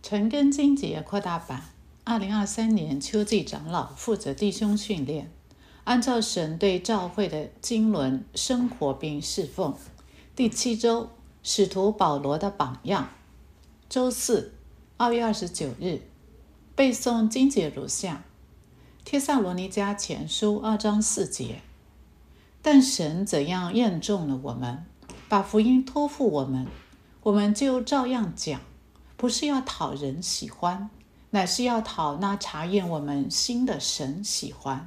陈根经节扩大版2023年秋季长老负责弟兄训练，按照神对教会的经纶生活并侍奉。第7周，使徒保罗的榜样。周四2月29日，背诵经节如下：帖撒罗尼迦前书2章4节。但神怎样验中了我们，把福音托付我们，我们就照样讲，不是要讨人喜欢，乃是要讨那查验我们心的神喜欢。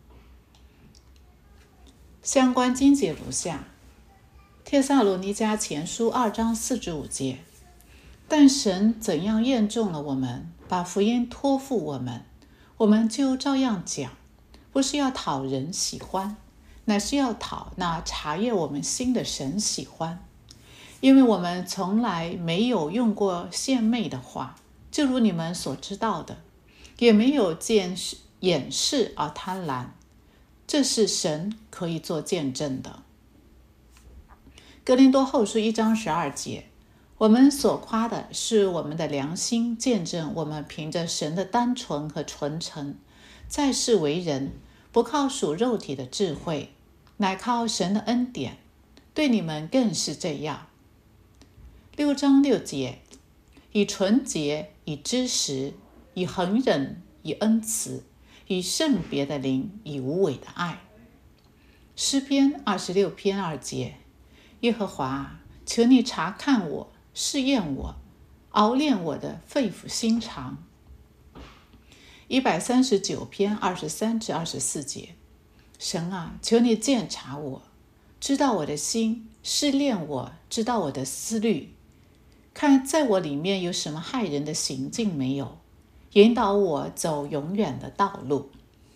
相关经节如下：帖撒罗尼迦前书2章4至5节。但神怎样验中了我们，把福音托付我们，我们就照样讲，不是要讨人喜欢，乃是要讨那查验我们心的神喜欢。因为我们从来没有用过献媚的话，就如你们所知道的，也没有见掩饰而贪婪，这是神可以做见证的。哥林多后书1章12节。我们所夸的是我们的良心见证，我们凭着神的单纯和纯诚，在世为人，不靠属肉体的智慧，乃靠神的恩典，对你们更是这样。6章6节。以纯洁，以知识，以恒忍，以恩慈，以圣别的灵，以无伪的爱。诗篇26篇2节。耶和华，求你查看我，试验我，熬炼我的肺腑心肠。139篇23至24节。神啊，求你鉴察我，知道我的心，试炼我，知道我的思虑，看在我里面有什么害人的行径没有，引导我走永远的道路。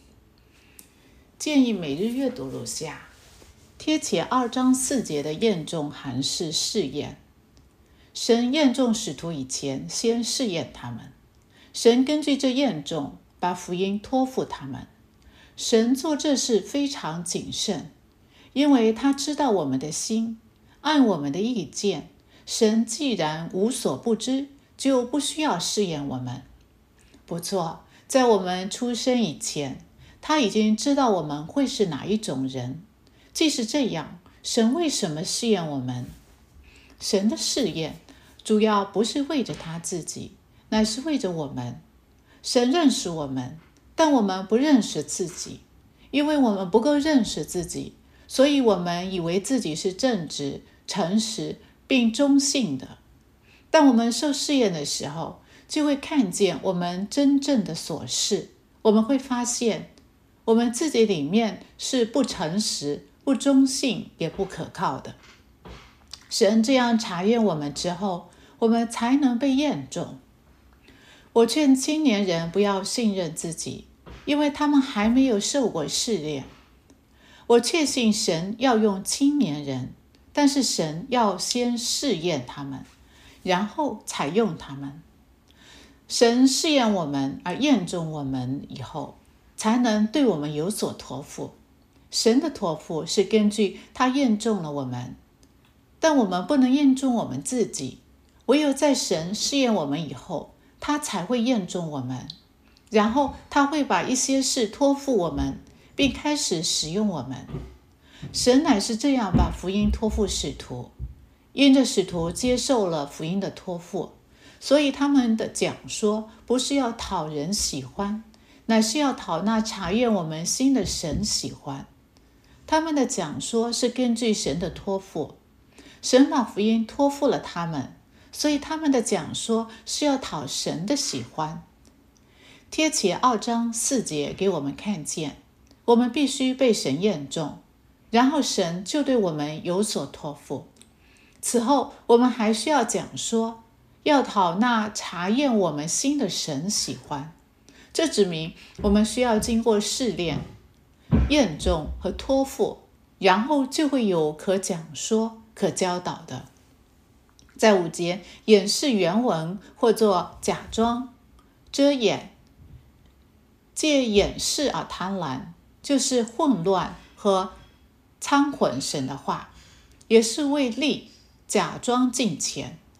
建议每日阅读如下：贴切2章4节的验中函示试验。神验中使徒以前，先试验他们。神根据这验中，把福音托付他们。神做这事非常谨慎，因为他知道我们的心，按我们的意见，神既然无所不知，就不需要试验我们。不错，在我们出生以前，他已经知道我们会是哪一种人。即使这样，神为什么试验我们？神的试验主要不是为着他自己，乃是为着我们。神认识我们，但我们不认识自己。因为我们不够认识自己，所以我们以为自己是正直、诚实并忠信的。当我们受试验的时候，就会看见我们真正的所是。我们会发现我们自己里面是不诚实、不忠信也不可靠的。神这样查验我们之后，我们才能被验中。我劝青年人不要信任自己，因为他们还没有受过试炼。我确信神要用青年人，但是神要先试验他们，然后采用他们。神试验我们而验中我们以后，才能对我们有所托付。神的托付是根据他验中了我们，但我们不能验中我们自己，唯有在神试验我们以后，他才会验中我们，然后他会把一些事托付我们，并开始使用我们。神乃是这样把福音托付使徒，因着使徒接受了福音的托付，所以他们的讲说不是要讨人喜欢，乃是要讨那查验我们心的神喜欢。他们的讲说是根据神的托付，神把福音托付了他们，所以他们的讲说是要讨神的喜欢。贴切2章4节给我们看见，我们必须被神验中，然后神就对我们有所托付。此后我们还需要讲说，要讨那查验我们心的神喜欢。这指明我们需要经过试炼、验中和托付，然后就会有可讲说、可教导的。在5节，掩饰原文或作假装、遮掩，借掩饰而贪婪，就是混乱和掺混神的话，也是为利假装敬虔。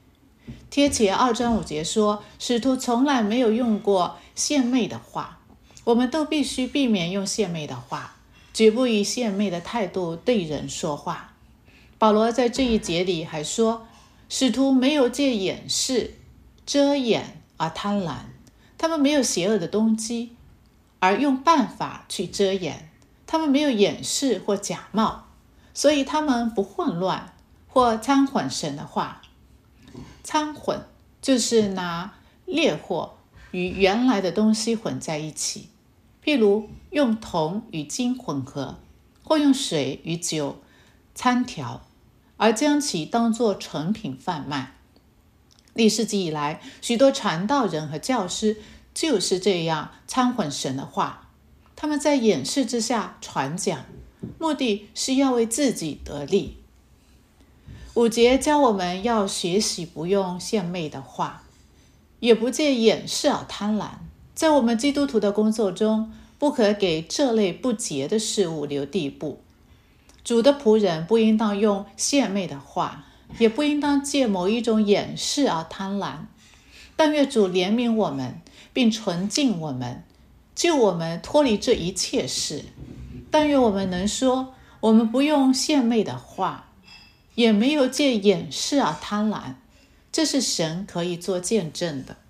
帖前2章5节说，使徒从来没有用过献媚的话，我们都必须避免用献媚的话，绝不以献媚的态度对人说话。保罗在这一节里还说，使徒没有借掩饰、遮掩而贪婪，他们没有邪恶的动机，而用办法去遮掩，他们没有掩饰或假冒，所以他们不混乱或掺混神的话。掺混就是拿劣货与原来的东西混在一起，譬如用铜与金混合，或用水与酒掺调，而将其当作成品贩卖。历世纪以来，许多传道人和教师就是这样掺混神的话，他们在掩饰之下传讲，目的是要为自己得利。5节教我们要学习不用献媚的话，也不借掩饰而贪婪。在我们基督徒的工作中，不可给这类不洁的事物留地步。主的仆人不应当用献媚的话，也不应当借某一种掩饰而贪婪。但愿主怜悯我们，并纯净我们，救我们脱离这一切事。但愿我们能说，我们不用献媚的话，也没有借掩饰而贪婪，这是神可以做见证的。